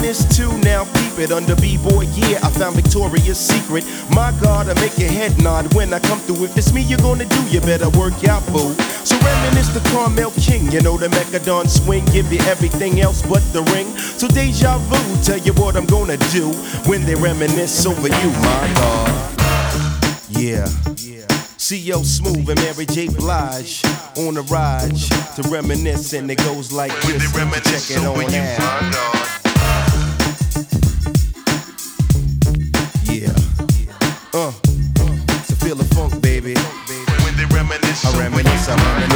reminisce too, now peep it under B-boy, yeah, I found Victoria's Secret. My God, I make your head nod when I come through. If it's me you're gonna do, you better work out, boo. So reminisce the Carmel King, you know the Mechadon swing, give you everything else but the ring. So deja vu, tell you what I'm gonna do when they reminisce over you, my God. Yeah. C.O. Smooth and Mary J. Blige on a ride to reminisce, and it goes like this. Check it on out. Yeah. To feel the funk, baby. When they reminisce, I reminisce.